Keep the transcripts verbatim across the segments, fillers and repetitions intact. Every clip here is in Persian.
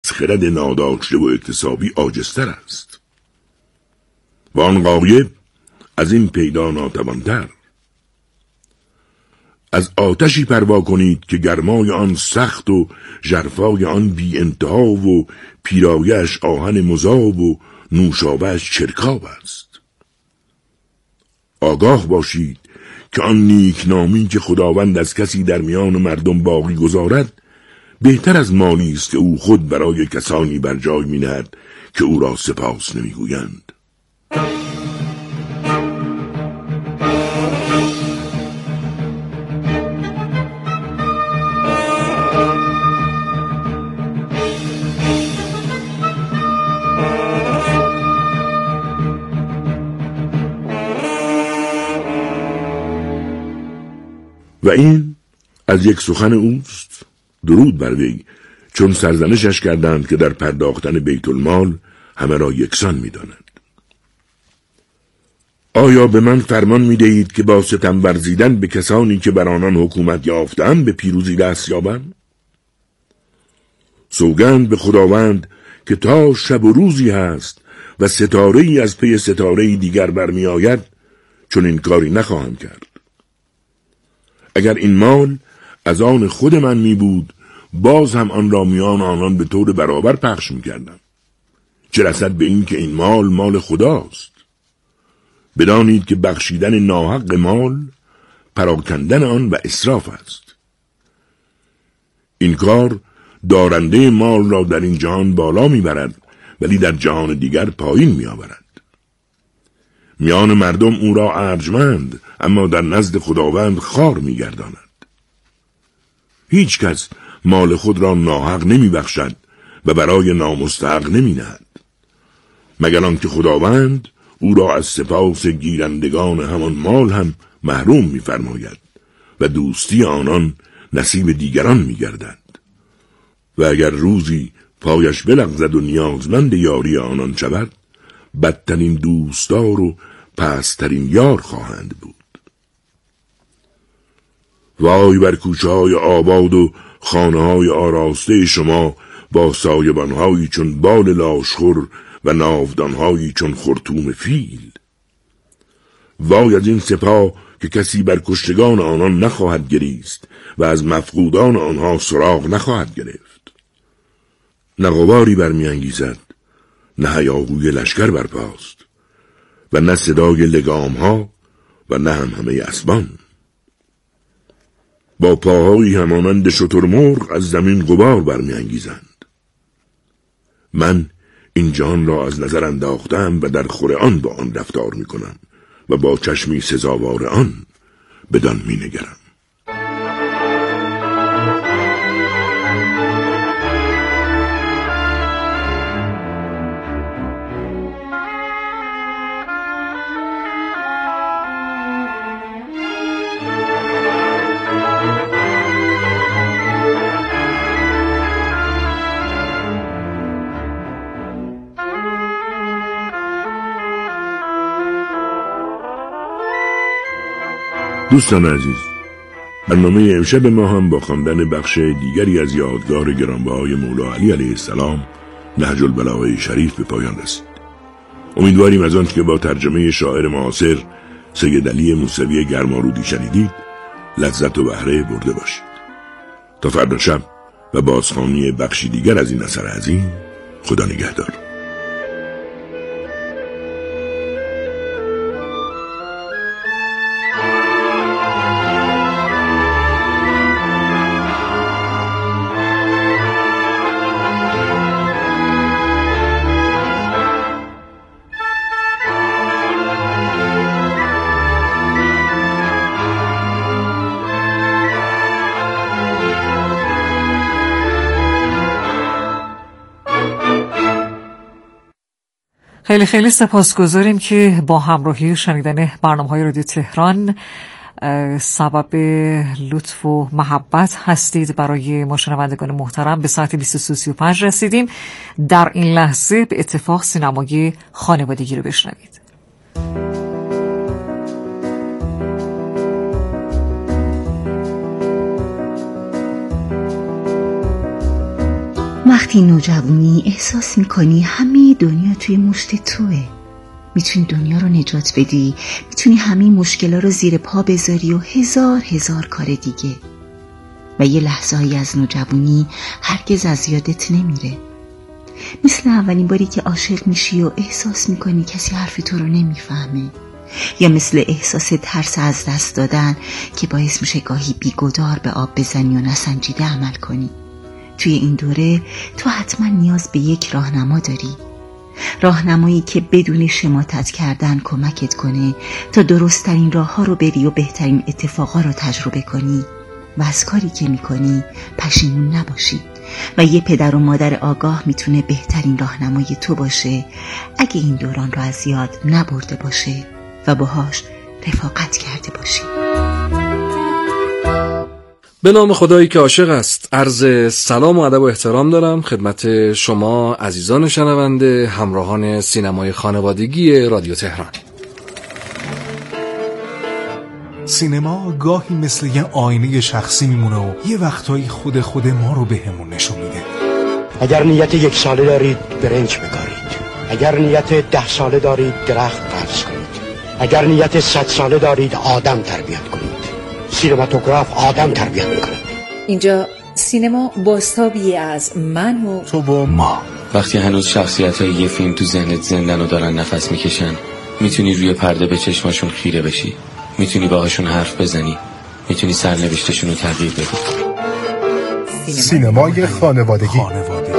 خرد ناداشته و اکتسابی عاجزتر است. و آن غایب از این پیدا ناتوانتر. از آتشی پروا کنید که گرمای آن سخت و ژرفای آن بی انتها و پیرایش آهن مذاب و نوشابه‌اش چرکاب است. آگاه باشید که آن نیکنامی که خداوند از کسی در میان مردم باقی گذارد بهتر از مالی است که او خود برای کسانی بر جای می‌نهد که او را سپاس نمی‌گویند. و این از یک سخن اوست، درود بر وی، چون سرزنشش کردند که در پرداختن بیت المال همه را یکسان می داند. آیا به من فرمان می دهید که با ستم ورزیدن به کسانی که بر آنان حکومت یافتند به پیروزی دست یابم؟ سوگند به خداوند که تا شب و روزی هست و ستاره‌ای از پی ستاره‌ای دیگر برمی آید، چون این کاری نخواهم کرد. اگر این مال از آن خود من می بود، باز هم آن را میان آنان به طور برابر پخش می کردم. چه رسد به این که این مال مال خداست. بدانید که بخشیدن ناحق مال پراکندن آن و اسراف است. این کار دارنده مال را در این جهان بالا می برد، ولی در جهان دیگر پایین می آورد. میان مردم او را ارجمند، اما در نزد خداوند خوار می گرداند. هیچ کس مال خود را ناحق نمی بخشد و برای نامستحق نمی نهد، مگر آنکه خداوند او را از سپاس گیرندگان همان مال هم محروم می فرماید و دوستی آنان نصیب دیگران می گردد. و اگر روزی پایش بلغزد و نیازمند یاری آنان شود، بدترین دوستدار و پسترین یار خواهند بود. وای بر کوچه های آباد و خانه های آراسته شما با سایبان هایی چون بال لاشخور و ناودان هایی چون خرطوم فیل. وای از این سپاه که کسی بر کشتگان آنان نخواهد گریست و از مفقودان آنها سراغ نخواهد گرفت. نه غباری برمی انگیزد، نه هیاهوی لشکر برپاست و نه صدای لگام ها و نه هم همه اسبان. با پاهایی همانند شترمرغ از زمین غبار برمی انگیزند. من این جهان را از نظر انداختم و در خور آن با آن رفتار می کنم و با چشمی سزاوار آن بدان می نگرم. دوستان عزیز، برنامه امشب ما هم با خواندن بخش دیگری از یادگار گرانبهای مولا علی علیه السلام نهج البلاغه شریف به پایان رسید. امیدواریم از آنچه که با ترجمه شاعر معاصر سید علی موسوی گرمارودی شنیدید لذت و بهره برده باشید. تا فردا شب و بازخوانی بخشی دیگر از این اثر عظیم، خدا نگهدار. خیلی خیلی سپاسگزاریم که با همراهی شنیدن برنامه‌های رادیو تهران سبب لطف و محبت هستید برای ما شنوندگان محترم. به ساعت بیست و سه و سی و پنج رسیدیم. در این لحظه به اتفاق سینمای خانوادگی رو بشنوید. وقتی وقتی نوجوانی احساس میکنی همه دنیا توی مشت توه، میتونی دنیا رو نجات بدی، میتونی همه مشکلا رو زیر پا بذاری و هزار هزار کار دیگه. و یه لحظه هایی از نوجوانی هرگز از یادت نمیره، مثل اولین باری که عاشق میشی و احساس میکنی کسی حرف تو رو نمیفهمه، یا مثل احساس ترس از دست دادن که باعث میشه گاهی بیگدار به آب بزنی و نسنجیده عمل کنی. توی این دوره تو حتما نیاز به یک راهنما داری، راهنمایی که بدون شماتت کردن کمکت کنه تا درست‌ترین راه‌ها رو بری و بهترین اتفاقا رو تجربه کنی و از کاری که میکنی پشیمون نباشی. و یه پدر و مادر آگاه میتونه بهترین راهنمای تو باشه اگه این دوران رو از یاد نبرده باشه و باهاش رفاقت کرده باشی. به نام خدایی که عاشق است، عرض سلام و ادب و احترام دارم خدمت شما عزیزان شنونده، همراهان سینمای خانوادگی رادیو تهران. سینما گاهی مثل یه آینه شخصی میمونه و یه وقتایی خود خود ما رو بهمون نشون میده. اگر نیت یک ساله دارید برنج بکارید، اگر نیت ده ساله دارید درخت فرض کنید، اگر نیت صد ساله دارید آدم تربیت کنید. سینماتوگراف آدم تربیت میکنه. اینجا سینما بازتابی از من و تو و ما. وقتی هنوز شخصیت‌های یه فیلم تو ذهنت زندن و دارن نفس میکشن، میتونی روی پرده به چشماشون خیره بشی، میتونی باهاشون حرف بزنی، میتونی سرنوشتشون رو تغییر بدی. سینمای خانوادگی. خانوادگی.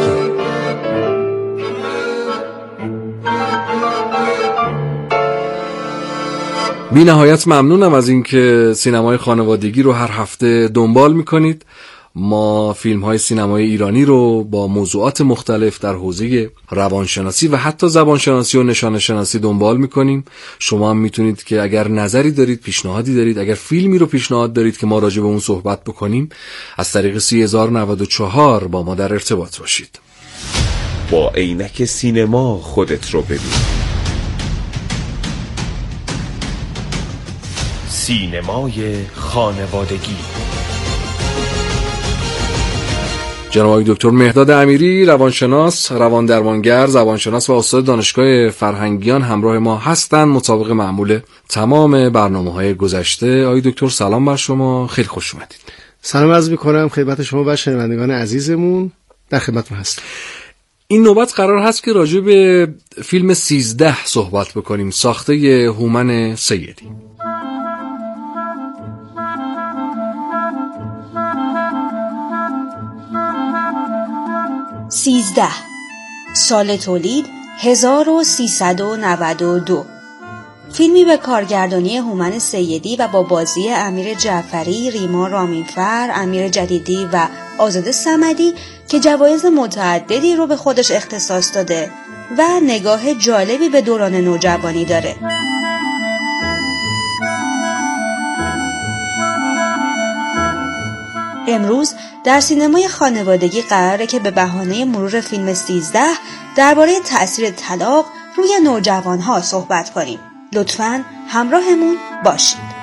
بی نهایت ممنونم از اینکه سینمای خانوادگی رو هر هفته دنبال میکنید. ما فیلم های سینمای ایرانی رو با موضوعات مختلف در حوزه روانشناسی و حتی زبانشناسی و نشانه شناسی دنبال میکنیم. شما هم میتونید که اگر نظری دارید، پیشنهادی دارید، اگر فیلمی رو پیشنهاد دارید که ما راجع به اون صحبت بکنیم، از طریق سی هزار و نود و چهار با ما در ارتباط باشید. با عینک سینما خودت رو ببین. سینمای خانوادگی. جناب آقای دکتر مهداد امیری، روانشناس، رواندرمانگر، زبانشناس و استاد دانشگاه فرهنگیان همراه ما هستند مطابق معمول تمام برنامه‌های گذشته. آقای دکتر سلام بر شما، خیلی خوش اومدید. سلام عرض می‌کنم خدمت شما و شنوندگان عزیزمون، در خدمتتون هستم. این نوبت قرار هست که راجع به فیلم سیزده صحبت بکنیم، ساخته هومن سیدی. سیزده، سال تولید هزار و سیصد و نود و دو. فیلمی به کارگردانی هومن سیدی و با بازی امیر جعفری، ریما رامینفر، امیر جدیدی و آزاده صمدی که جوایز متعددی رو به خودش اختصاص داده و نگاه جالبی به دوران نوجوانی داره. امروز در سینمای خانوادگی قراره که به بهانه مرور فیلم سیزده درباره تأثیر طلاق روی نوجوانها صحبت کنیم. لطفاً همراهمون باشید.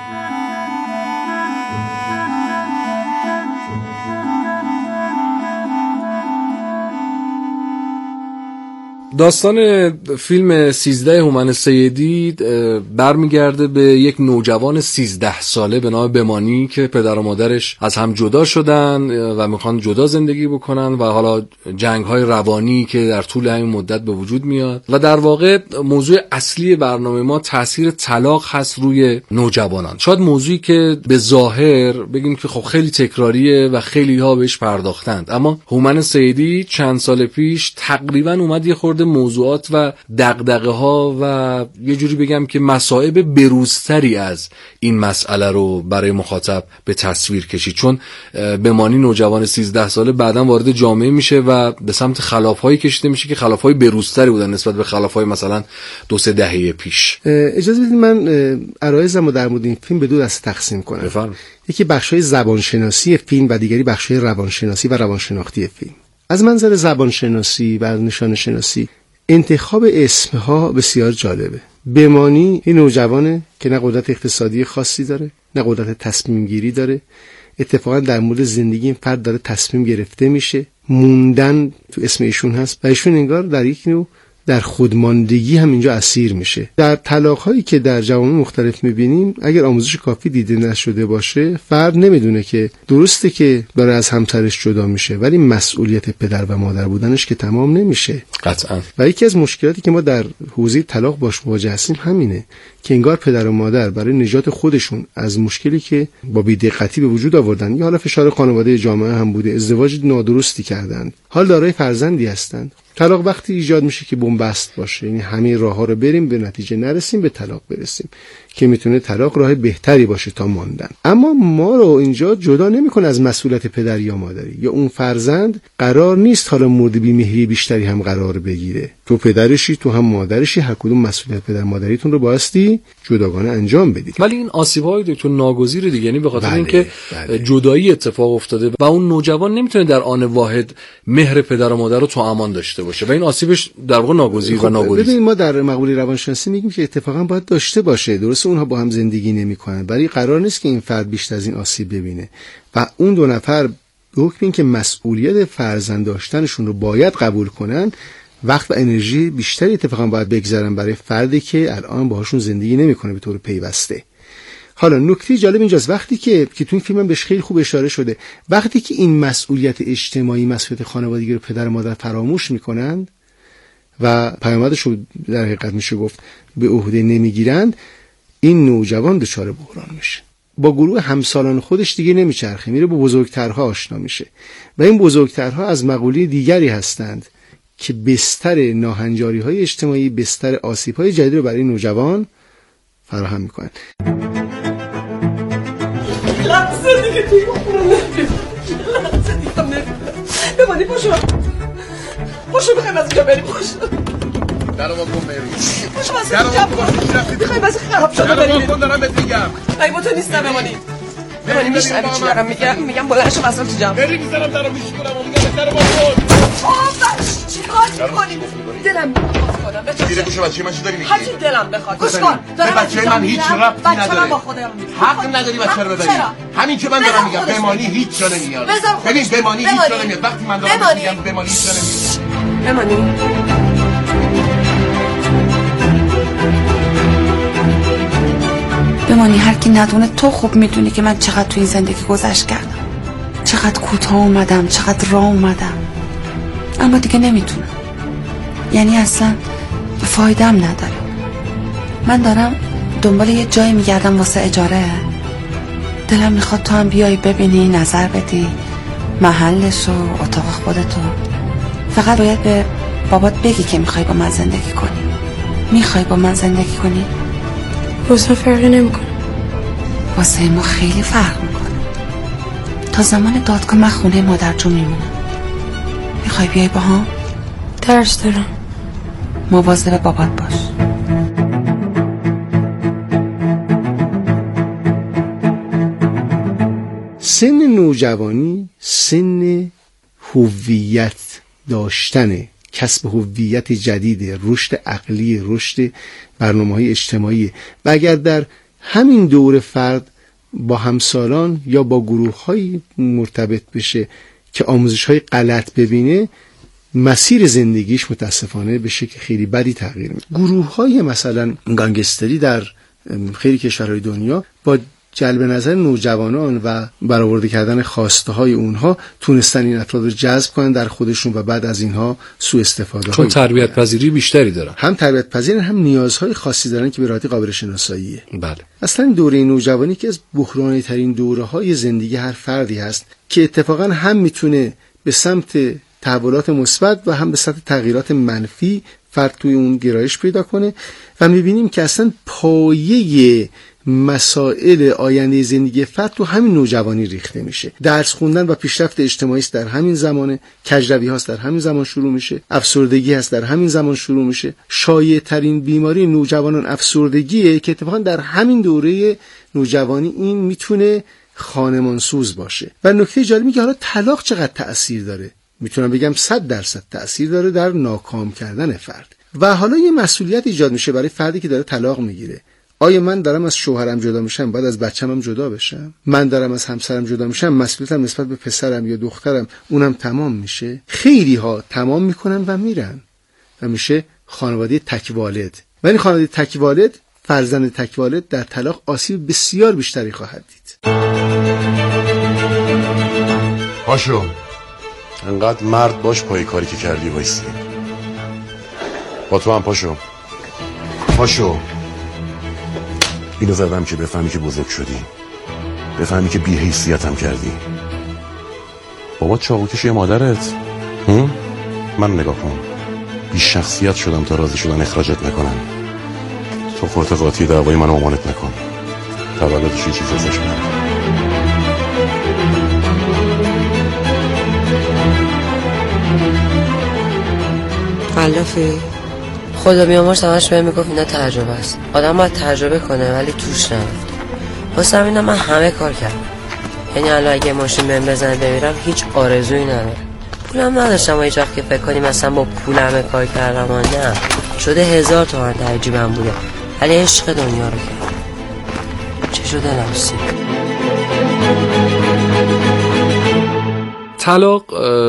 داستان فیلم سیزده هومن سیدی برمیگرده به یک نوجوان سیزده ساله به نام بمانی که پدر و مادرش از هم جدا شدن و میخوان جدا زندگی بکنن و حالا جنگ‌های روانی که در طول همین مدت به وجود میاد و در واقع موضوع اصلی برنامه ما تأثیر طلاق هست روی نوجوانان. شاید موضوعی که به ظاهر بگیم که خب خیلی تکراریه و خیلی ها بهش پرداختند، اما هومن سیدی چند سال پیش تقریبا اومد یه خورده موضوعات و دغدغه ها و یه جوری بگم که مصائب بروزتری از این مسئله رو برای مخاطب به تصویر کشید، چون بمانی نوجوان سیزده ساله بعداً وارد جامعه میشه و به سمت خلاف‌هایی کشیده میشه که خلاف‌های بروزتری بودن نسبت به خلاف‌های مثلا دو سه دهه پیش. اجازه بدید من عرایزمو در مورد این فیلم به دو دسته تقسیم کنم. بفرمایید. یکی بخشای زبانشناسی فیلم و دیگری بخشای روانشناسی و روانشناختی فیلم. از منظر زبانشناسی و نشانه شناسی انتخاب اسمها بسیار جالبه. بمانی این نوجوانه که نه قدرت اقتصادی خاصی داره، نه قدرت تصمیم گیری داره، اتفاقا در مورد زندگی این فرد داره تصمیم گرفته میشه. موندن تو اسم ایشون هست و ایشون انگار در یک نوع در خودماندگی هم اینجا اسیر میشه. در طلاق‌هایی که در جوامع مختلف میبینیم اگر آموزش کافی دیده نشده باشه فرد نمیدونه که درسته که داره از همسرش جدا میشه ولی مسئولیت پدر و مادر بودنش که تمام نمیشه قطعا. و یکی از مشکلاتی که ما در حوزه طلاق باش مواجه هستیم همینه که انگار پدر و مادر برای نجات خودشون از مشکلی که با بی‌دقتی به وجود آوردن یا حالا فشار خانواده جامعه هم بوده ازدواج نادرستی کردند، حال دارای فرزندی هستند. طلاق وقتی ایجاد میشه که بنبست باشه، یعنی همه راه‌ها رو بریم به نتیجه نرسیم به طلاق برسیم که میتونه طلاق راه بهتری باشه تا ماندن. اما ما رو اینجا جدا نمیکنه از مسئولیت پدر یا مادری یا اون فرزند قرار نیست حالا مورد بی‌مهری بیشتری هم قرار بگیره. تو پدرشی تو هم مادرشی، هر کدوم مسئولیت پدر مادریتون رو بایستی جداگانه انجام بدید. ولی این آسیب‌های دکتر ناگزیر دیگه، یعنی به خاطر اینکه بله. جدایی اتفاق افتاده و اون نوجوان نمیتونه در آن واحد مهر پدر و مادر رو تو امان داشته باشه و این آسیبش در واقع ناگزیر و ناگزیر. ببین ما در مقوله روانشناسی میگیم که اتفاقا باید داشته باشه. درسته اونها با هم زندگی نمیکنن ولی قرار نیست که این فرد بیشتر از این آسیب ببینه و اون دو نفر به حکم اینکه مسئولیت فرزند داشتنشون رو باید قبول کنن وقت و انرژی بیشتری اتفاقا باید بگذارن برای فردی که الان باهاشون زندگی نمیکنه به طور پیوسته. حالا نکته جالب اینجاست وقتی که که تو این فیلم هم بهش خیلی خوب اشاره شده، وقتی که این مسئولیت اجتماعی، مسئولیت خانوادگی رو پدر و مادر فراموش میکنن و پیامدش رو در حقیقت میشه گفت به عهده نمیگیرند، این نوجوان دچار بحران میشه. با گروه همسالان خودش دیگه نمیچرخه، میره با بزرگترها آشنا میشه و این بزرگترها از مقوله دیگری هستند که بستر ناهنجاری‌های اجتماعی، بستر آسیب‌های جدید رو برای نوجوان فراهم میکنن. لحظه دیگه توی خونه نبید، لحظه دیگه هم نبید بمانی. پاشو پاشو بخوایم از اینجا بریم. پاشو درو با کن بریم. پاشو از اینجا بریم. بخوایم از خراب شده بریم. درو با کن دارم بهت میگم. ای با تو نیستم بمانی. بمانی میشنوی چی دارم میگم؟ میگم بلند شو واسه تو جمع. بریم میذارم درو میشکنم و میگم درو با کن. آه چی کار میکنی؟ دلم میخواد. دیره گوشه بچه من چی داری میگی؟ هرچی دلم بخواد. گوش کن. به بچه من هیچ ربطی نداره. من با خودم حق نداری بچه رو ببری. همین که من دارم میگم بمانی هیچ جا نمیاد. ببین بمانی هیچ جا نمیاد. وقتی من دارم میگم بمانی هیچ جا نمیاد. بمانی. بمانی هر کی ندونه تو خوب میدونی که من چقدر تو این زندگی گذشت کردم، چقدر کوتاه اومدم، چقدر راه اومدم، اما دیگه نمیتونم. یعنی اصلا فایده‌ام نداره. من دارم دنبال یه جایی میگردم واسه اجاره. دلم میخواد تو هم بیای ببینی، نظر بدی، محلش و اتاق خودتو. فقط باید به بابات بگی که میخوای با من زندگی کنی. میخوای با من زندگی کنی؟ واسه فرقی نمیکنه. واسه ما خیلی فرق میکنه. تا زمان دادگاه من خونه مادر جون میمونم. میخوای بیای با هم؟ درس دارم. مواظب بابات باش. سن نوجوانی سن هویت داشتنه، کسب هویت جدید، رشد عقلی، رشد برنامه‌های اجتماعی و اگر در همین دور فرد با همسالان یا با گروه‌های مرتبط بشه که آموزش‌های غلط ببینه، مسیر زندگیش متاسفانه به شکل خیلی بدی تغییر می‌کنه. گروه‌های مثلا گانگستری در خیلی کشورهای دنیا با جلب نظر نوجوانان و برآورده کردن خواسته های اونها تونستن این افراد رو جذب کنن در خودشون و بعد از اینها سوء استفاده چون تربیت پذیری بیشتری دارن، هم تربیت پذیرن هم نیازهای خاصی دارن که به راحتی قابل شناساییه. بله. اصلا دوره نوجوانی که از بحرانی ترین دوره های زندگی هر فردی هست که اتفاقا هم میتونه به سمت تحولات مثبت و هم به سمت تغییرات منفی فرد توی اون گرایش پیدا کنه و میبینیم که اصلا پایه مسائل آینده زندگی فرد تو همین نوجوانی ریخته میشه. درس خوندن و پیشرفت اجتماعی است در همین زمانه، کجروی هاست در همین زمان شروع میشه، افسردگی هست در همین زمان شروع میشه. شایع ترین بیماری نوجوانان افسردگیه که اتفاقا در همین دوره نوجوانی این میتونه خانمانسوز باشه. و نکته جالبی که حالا طلاق چقدر تأثیر داره، میتونم بگم صد درصد تأثیر داره در ناکام کردن فرد. و حالا یه مسئولیت ایجاد میشه برای فردی که داره طلاق میگیره. آیا من دارم از شوهرم جدا میشم بعد از بچه‌م هم جدا بشم؟ من دارم از همسرم جدا میشم مسئولیتم نسبت به پسرم یا دخترم اونم تمام میشه؟ خیلی ها تمام میکنن و میرن و میشه خانواده تکوالد. ولی خانواده تکوالد، فرزند تکوالد در طلاق آسیب بسیار بیشتری خواهد دید. پاشو، انقدر مرد باش پای کاری که کردی وایسی. با تو هم پاشو پاشو. اینو زدم که بفهمی که بزرگ شدی، بفهمی که بی حیثیتم کردی. بابا چاقوکش یه مادرت. هم؟ من نگاه کن، بی شخصیت شدم تا راضی شدن اخراجت نکنم. تو خورت قاطی دعوای من مامانت نکن. تولدش یه چیز ازش من. علافی خدا بیامرز همش بهم میگفت اینا تجربه است، آدم باید تجربه کنه ولی توش نرفت. واسه همین من همه کار کردم. یعنی الان اگه ماشین بهم بزنه بمیرم هیچ آرزویی ندارم. پولم نداشتم و هیچ وقت که فکر کنیم مثلا با پول همه کار کردم و نه، شده هزار تومن در جیبم بوده ولی عشق دنیا رو کردم. چه شده نفسی؟ طلاق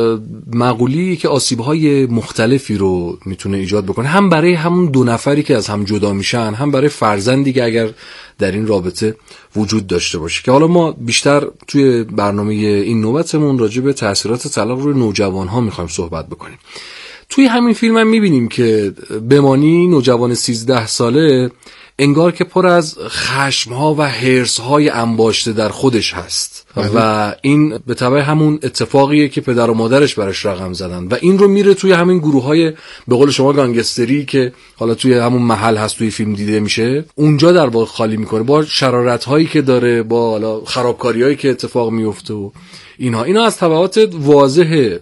مقولی که آسیب‌های مختلفی رو میتونه ایجاد بکنه، هم برای همون دو نفری که از هم جدا میشن، هم برای فرزندی که اگر در این رابطه وجود داشته باشه. که حالا ما بیشتر توی برنامه این نوبتمون راجع به تأثیرات طلاق روی نوجوان‌ها میخوایم صحبت بکنیم. توی همین فیلم هم میبینیم که بمانی نوجوان سیزده ساله انگار که پر از خشم‌ها و حرص‌های انباشته در خودش هست و این به تبع همون اتفاقیه که پدر و مادرش براش رقم زدن و این رو میره توی همین گروه‌های به قول شما گانگستری که حالا توی همون محل هست توی فیلم دیده میشه، اونجا در واقع خالی میکنه با شرارت‌هایی که داره، با حالا خرابکاری‌هایی که اتفاق میفته و اینها. اینا از تبعات واضحه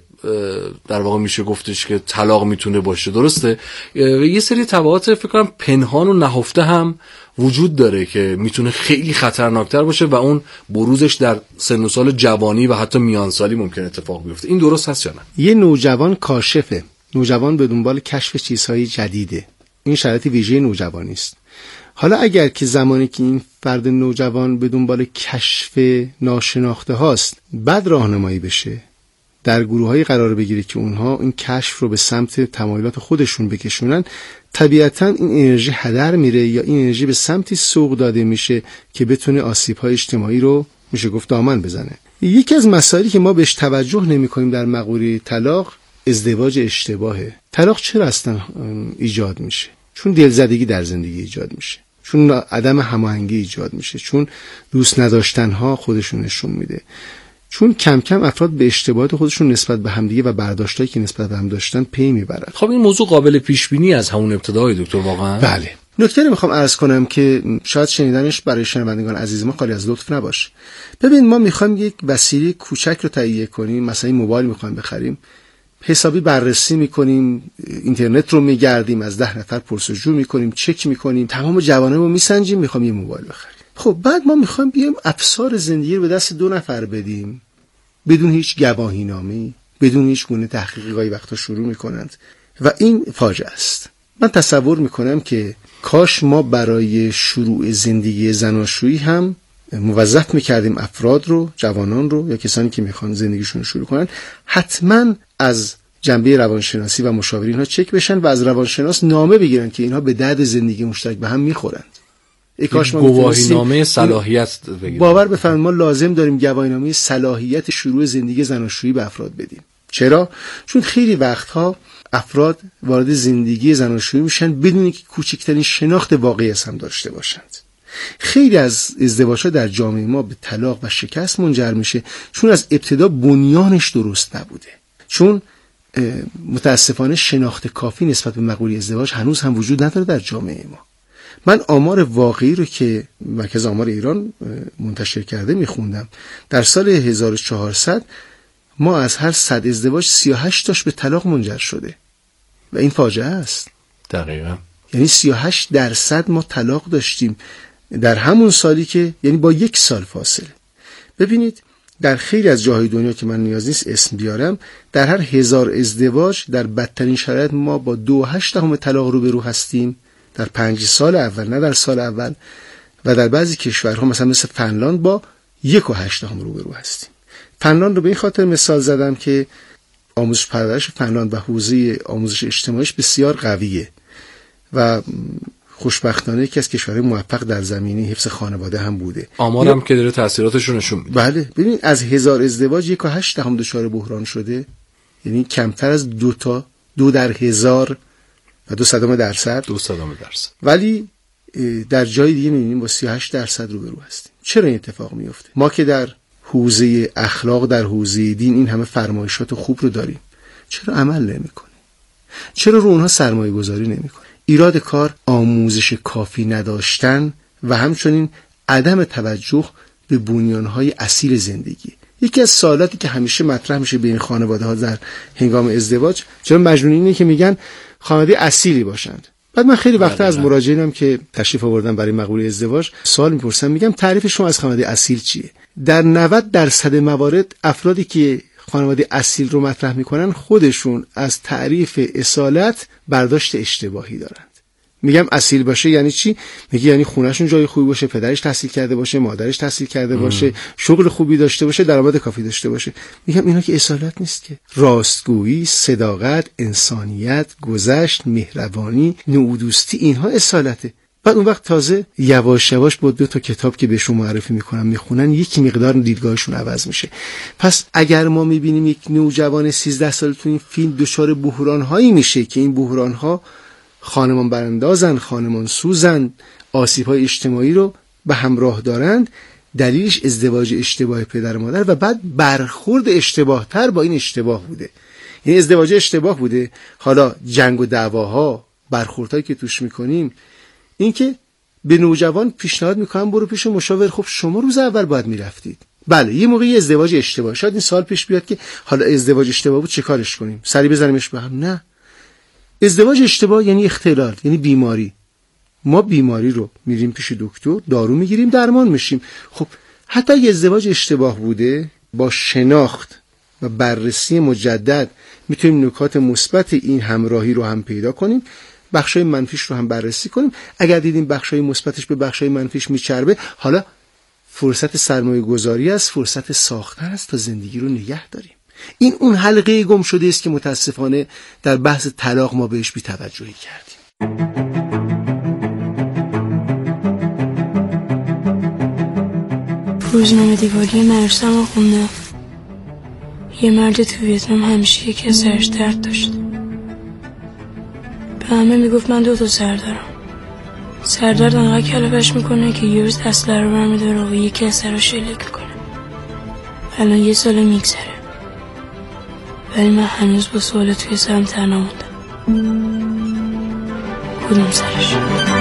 در واقع میشه گفتش که طلاق میتونه باشه. درسته؟ یه سری تبعات فکر کنم پنهان و نهفته هم وجود داره که میتونه خیلی خطرناکتر باشه و اون بروزش در سن و سال جوانی و حتی میانسالی ممکن اتفاق بیفته. این درست هست یا نه؟ یه نوجوان کاشفه، نوجوان به دنبال کشف چیزهای جدیده. این شرایط ویژه نوجوانی است. حالا اگر که زمانی که این فرد نوجوان به دنبال کشف ناشناخته هاست بعد راهنمایی بشه، در گروه‌های قرار بگیره که اونها این کشف رو به سمت تمایلات خودشون بکشونن، طبیعتاً این انرژی هدر میره یا این انرژی به سمتی سوق داده میشه که بتونه آسیب‌های اجتماعی رو میشه گفت دامن بزنه. یکی از مسائلی که ما بهش توجه نمی‌کنیم در مقوله طلاق ازدواج اشتباهه. طلاق چرا اصلا ایجاد میشه؟ چون دلزدگی در زندگی ایجاد میشه، چون عدم هماهنگی ایجاد میشه، چون دوست نداشتن‌ها خودشون نشون میده، چون کم کم افراد به اشتباهات خودشون نسبت به همدیگه و برداشتایی که نسبت به هم داشتن پی میبرن. خب این موضوع قابل پیش بینی از همون ابتدای دکتر واقعا؟ بله. نکته رو میخوام عرض کنم که شاید شنیدنش برای شنوندگان عزیز ما خالی از لطف نباشه. ببین ما میخوایم یک وسیله کوچک رو تهیه کنیم، مثلا این موبایل میخوایم بخریم، حسابی بررسی میکنیم، اینترنت رو میگردیم، از ده نفر پرسجو میکنیم، چک میکنیم، تمام جوانب رو میسنجیم، میخوام یه موبایل بخریم. خب بعد ما میخوایم بیایم افسار زندگی رو به دست دو نفر بدیم بدون هیچ گواهینامه‌ای، بدون هیچ گونه تحقیقی. گاهی وقتا شروع میکنند و این فاجعه است. من تصور میکنم که کاش ما برای شروع زندگی زناشویی هم موظف میکردیم افراد رو، جوانان رو یا کسانی که میخوان زندگیشون رو شروع کنن، حتما از جنبه روانشناسی و مشاورین ها چک بشن و از روانشناس نامه بگیرن که اینها به درد زندگی مشترک به هم میخورند. ای کاش ما گواهینامه صلاحیت بگیریم. باور بفرمایید ما لازم داریم گواهینامه صلاحیت شروع زندگی زناشویی به افراد بدیم. چرا؟ چون خیلی وقتها افراد وارد زندگی زناشویی میشن بدون اینکه کوچکترین شناخت واقعی از هم داشته باشند. خیلی از ازدواج‌ها در جامعه ما به طلاق و شکست منجر میشه چون از ابتدا بنیانش درست نبوده. چون متاسفانه شناخت کافی نسبت به مقوله ازدواج هنوز هم وجود نداره در جامعه ما. من آمار واقعی رو که مرکز آمار ایران منتشر کرده میخوندم. در سال هزار و چهارصد ما از هر صد ازدواج سی و هشت تاش به طلاق منجر شده و این فاجعه است. دقیقاً. یعنی سی و هشت درصد ما طلاق داشتیم در همون سالی که، یعنی با یک سال فاصله. ببینید در خیلی از جاهای دنیا که من نیاز نیست اسم بیارم، در هر هزار ازدواج در بدترین شرایط ما با دو و هشت دهم طلاق روبرو هستیم، در پنج سال اول، نه در سال اول، و در بعضی کشورها مثلا مثل فنلاند با یک و هشتم روبرو هستیم. فنلاند رو به این خاطر مثال زدم که آموزش پرورش فنلاند و حوزه آموزش اجتماعیش بسیار قویه و خوشبختانه یکی از کشورهای موفق در زمینه حفظ خانواده هم بوده. آمارم که داره تاثیراتش رو نشون میده. بله، ببین از هزار ازدواج یک و هشت دهم دچار بحران شده، یعنی کمتر از دو تا دو در هزار و دو صدم درصد دو صدم درصد ولی در جای دیگه می‌بینیم با سی و هشت درصد روبرو هستیم. چرا این اتفاق میفته؟ ما که در حوزه اخلاق، در حوزه دین این همه فرمایشات خوب رو داریم، چرا عمل نمی‌کنیم؟ چرا رو اونها سرمایه گذاری نمی‌کنیم؟ ایراد کار آموزش کافی نداشتن و همچنین عدم توجه به بنیان‌های اصیل زندگی. یکی از سوالاتی که همیشه مطرح میشه بین خانواده‌ها در هنگام ازدواج، چرا مجنونی اینه که میگن خانواده اصیلی باشند. بعد من خیلی وقتا از مراجعینم که تشریف آوردن برای مقوله ازدواج سوال میپرسم، میگم تعریف شما از خانواده اصیل چیه؟ در نود درصد موارد افرادی که خانواده اصیل رو مطرح میکنن خودشون از تعریف اصالت برداشت اشتباهی دارند. میگم اصیل باشه یعنی چی؟ میگه یعنی خونهشون جای خوبی باشه، پدرش تحصیل کرده باشه، مادرش تحصیل کرده باشه، شغل خوبی داشته باشه، درآمد کافی داشته باشه. میگم اینا که اصالت نیست که. راستگویی، صداقت، انسانیت، گذشت، مهربانی، نوع‌دوستی، اینها اصالته. بعد اون وقت تازه یواش یواش با دو تا کتاب که بهشون معرفی میکنن میخونن یک مقدار دیدگاهشون عوض میشه. پس اگر ما میبینیم یک نوجوان سیزده ساله تو این فیلم دچار بحران‌هایی میشه که این بحران‌ها خانمان براندازن، خانمان سوزن، آسیب‌های اجتماعی رو به همراه دارند، دلیلش ازدواج اشتباه پدر و مادر و بعد برخورد اشتباه‌تر با این اشتباه بوده. یعنی ازدواج اشتباه بوده، حالا جنگ و دعواها، برخوردهایی که توش میکنیم، این که به نوجوان پیشنهاد میکنم برو پیش مشاور. خب شما روز اول باید میرفتید. بله یه موقعی ازدواج اشتباه، شاید این سال پیش بیاد که حالا ازدواج اشتباه بود چه کارش کنیم؟ سری بزنیمش به هم؟ نه. ازدواج اشتباه یعنی اختلال، یعنی بیماری. ما بیماری رو میریم پیش دکتر، دارو میگیریم، درمان میشیم. خب حتی اگه ازدواج اشتباه بوده، با شناخت و بررسی مجدد میتونیم نکات مثبت این همراهی رو هم پیدا کنیم، بخشای منفیش رو هم بررسی کنیم. اگر دیدیم بخشای مثبتش به بخشای منفیش میچربه، حالا فرصت سرمایه گذاری است، فرصت ساختن است تا زندگی رو نگه داریم. این اون حلقه گم شده است که متاسفانه در بحث طلاق ما بهش بی‌توجهی کردیم. روزنامه دیواری مرسم رو خوندم. یه مرد تو ویتنام همیشه یکی از سرش درد داشت. به همه میگفت من دو تا سر دارم. سردرد انقدر کلافش میکنه که یه روز اسلحه رو برمی‌داره و یکی از سرها شلیک میکنه. الان یه سال میگذره، ولی من هنوز با سوال توی سرم تنها موندم. کدوم سرش؟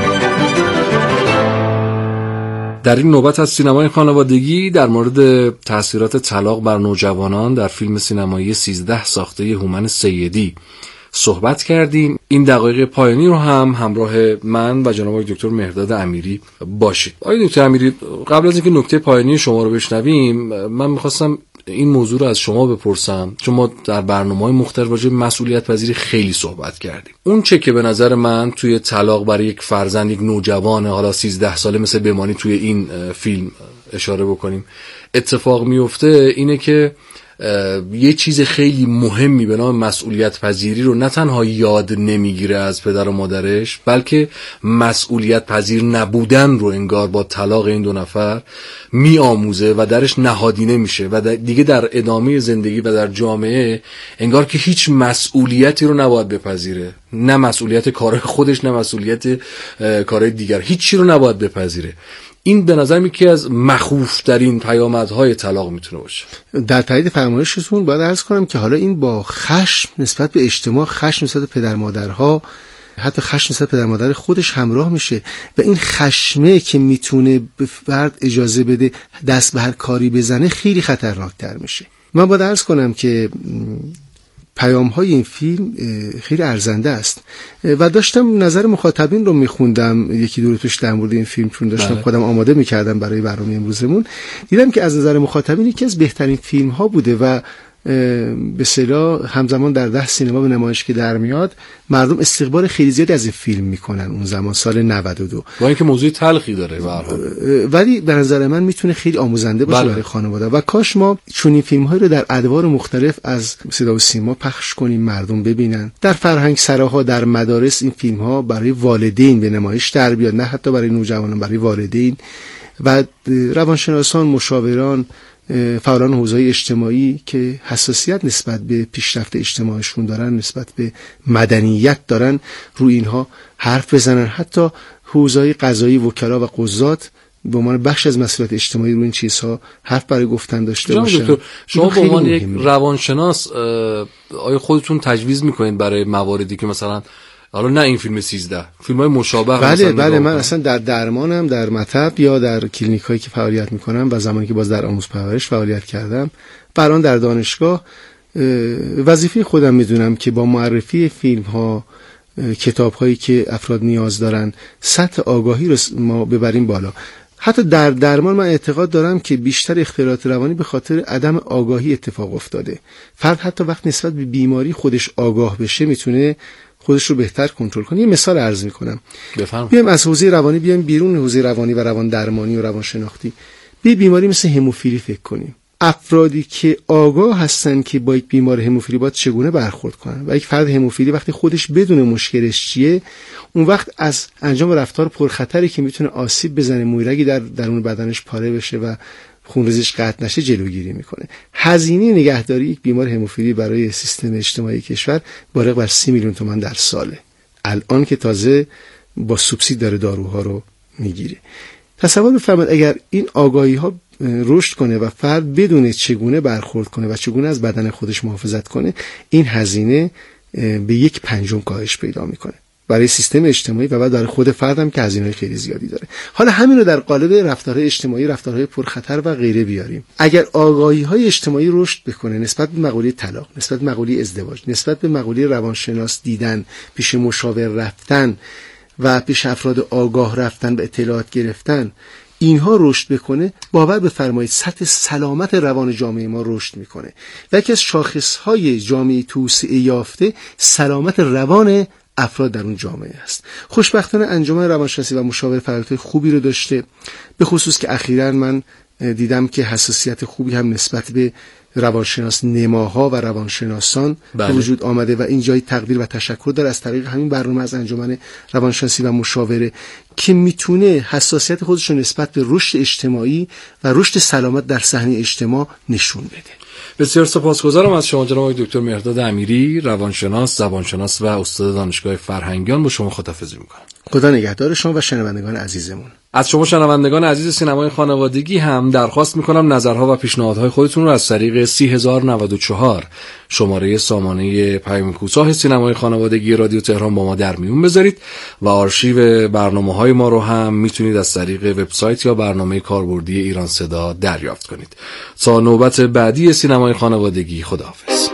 در این نوبت از سینمای خانوادگی در مورد تأثیرات طلاق بر نوجوانان در فیلم سینمایی سیزده ساخته هومن سیدی صحبت کردیم. این دقایق پایانی رو هم همراه من و جناب آقای دکتر مهرداد امیری باشید. آقای دکتر امیری، قبل از اینکه نکته پایانی شما رو بشنویم، من می‌خواستم این موضوع رو از شما بپرسم، چون ما در برنامه‌های مختلف راجع به مسئولیت پذیری خیلی صحبت کردیم. اون چه که به نظر من توی طلاق برای یک فرزند، یک نوجوان حالا سیزده ساله مثل بمانی توی این فیلم اشاره بکنیم اتفاق میفته، اینه که یه چیز خیلی مهمی به نام مسئولیت پذیری رو نه تنها یاد نمیگیره از پدر و مادرش، بلکه مسئولیت پذیر نبودن رو انگار با طلاق این دو نفر میآموزه و درش نهادینه میشه و دیگه در ادامه زندگی و در جامعه انگار که هیچ مسئولیتی رو نباید بپذیره، نه مسئولیت کارهای خودش نه مسئولیت کارهای دیگر، هیچی رو نباید بپذیره. این به نظر میاد که از مخوف‌ترین پیامدهای طلاق میتونه باشه. در تایید فرمایشتون باید عرض کنم که حالا این با خشم نسبت به اجتماع، خشم نسبت به پدر مادرها، حتی خشم نسبت به پدر مادر خودش همراه میشه و این خشمه که میتونه به فرد اجازه بده دست به هر کاری بزنه خیلی خطرناکتر میشه. من باید عرض کنم که پیام های این فیلم خیلی ارزنده است و داشتم نظر مخاطبین رو میخوندم یکی دو روز در مورد این فیلم، چون داشتم خودم آماده میکردم برای برنامه امروزمون، دیدم که از نظر مخاطبین یکی از بهترین فیلم ها بوده و به اصطلاح همزمان در ده سینما به نمایش که در میاد، مردم استقبال خیلی زیادی از این فیلم میکنن اون زمان سال نود و دو. با اینکه موضوع تلخی داره به هر حال، ولی به نظر من میتونه خیلی آموزنده باشه برای خانواده و کاش ما چون این فیلم‌ها رو در ادوار مختلف از صدا و سیما پخش کنیم، مردم ببینن. در فرهنگ سراها، در مدارس این فیلم‌ها برای والدین به نمایش در بیاد، نه حتی برای نوجوانان، برای والدین و روانشناسان، مشاوران، فعالان حوزه اجتماعی که حساسیت نسبت به پیشرفت اجتماعشون دارن، نسبت به مدنیت دارن، روی اینها حرف بزنن. حتی حوزه قضایی، وکلا و قضات به عنوان بخش از مسئولیت اجتماعی روی این چیزها حرف برای گفتن داشته باشن. شما به عنوان یک روانشناس آیا خودتون تجویز میکنین برای مواردی که مثلا حالا نه این فیلم سیزده، فیلم‌های مشابه؟ بله بله، من اصلا در درمانم، در مطب یا در کلینیکایی که فعالیت میکنم و زمانی که باز در آموزش پرورش فعالیت کردم، بران در دانشگاه، وظیفه خودم میدونم که با معرفی فیلم‌ها، کتاب‌هایی که افراد نیاز دارن، سطح آگاهی رو ما ببریم بالا. حتی در درمان من اعتقاد دارم که بیشتر اختلالات روانی به خاطر عدم آگاهی اتفاق افتاده. فرد حتی وقت نسبت به بیماری خودش آگاه بشه میتونه خودش رو بهتر کنترل کنه. یه مثال عرض میکنم. بفهم. بیایم از حوزه روانی بیایم بیرون حوزه روانی و روان درمانی و روان شناختی. به بیماری مثل هموفیلی فکر کنیم. افرادی که آگاه هستن که با یک بیمار هموفیلی باید چگونه برخورد کنن و یک فرد هموفیلی وقتی خودش بدون مشکلش چیه، اون وقت از انجام رفتار پرخطری که میتونه آسیب بزنه، مویرگی در درون بدنش پاره بشه و خونریزیش قطع نشه جلوگیری میکنه. هزینه نگهداری یک بیمار هموفیلی برای سیستم اجتماعی کشور بالغ بر سی میلیون تومان در ساله، الان که تازه با سوبسید داره داروها رو میگیره. تصور بفرمایید اگر این آگاهی ها رشد کنه و فرد بدونه چگونه برخورد کنه و چگونه از بدن خودش محافظت کنه، این هزینه به یک پنجم کاهش پیدا میکنه برای سیستم اجتماعی و بعد برای خود فردم که هزینه خیلی زیادی داره. حالا همین رو در قالب رفتارهای اجتماعی، رفتارهای پرخطر و غیره بیاریم. اگر آگاهی‌های اجتماعی رشد بکنه نسبت به مقوله طلاق، نسبت به مقوله ازدواج، نسبت به مقوله روانشناس دیدن، پیش مشاور رفتن و پیش افراد آگاه رفتن و اطلاعات گرفتن، اینها رشد بکنه، باور بفرمایید سطح سلامت روان جامعه ما رشد میکنه. و یکی از شاخصهای جامعه توسعه یافته سلامت روان افراد در اون جامعه است. خوشبختانه انجمن روانشناسی و مشاور فعالیت خوبی رو داشته، به خصوص که اخیراً من دیدم که حساسیت خوبی هم نسبت به روانشناس نماها و روانشناسان به وجود آمده و این جای تقدیر و تشکر داره از طریق همین برنامه از انجمن روانشناسی و مشاوره که میتونه حساسیت خودش رو نسبت به رشد اجتماعی و رشد سلامت در صحنه اجتماع نشون بده. بسیار سپاسگزارم از شما جناب دکتر مهرداد امیری، روانشناس، زبانشناس و استاد دانشگاه فرهنگیان. با شما خداحافظی میکنم. خدا نگهدار شما و شنوندگان عزیزمون. از شما شنوندگان عزیز سینمای خانوادگی هم درخواست میکنم نظرها و پیشنهادهای خودتون رو از طریق سی هزار و نود و چهار شماره سامانه پیام کوتاه سینمای خانوادگی رادیو تهران با ما در میون بذارید و آرشیو برنامه‌های ما رو هم میتونید از طریق وبسایت یا برنامه کاربردی ایران صدا دریافت کنید. تا نوبت بعدی سینمای خانوادگی، خداحافظ.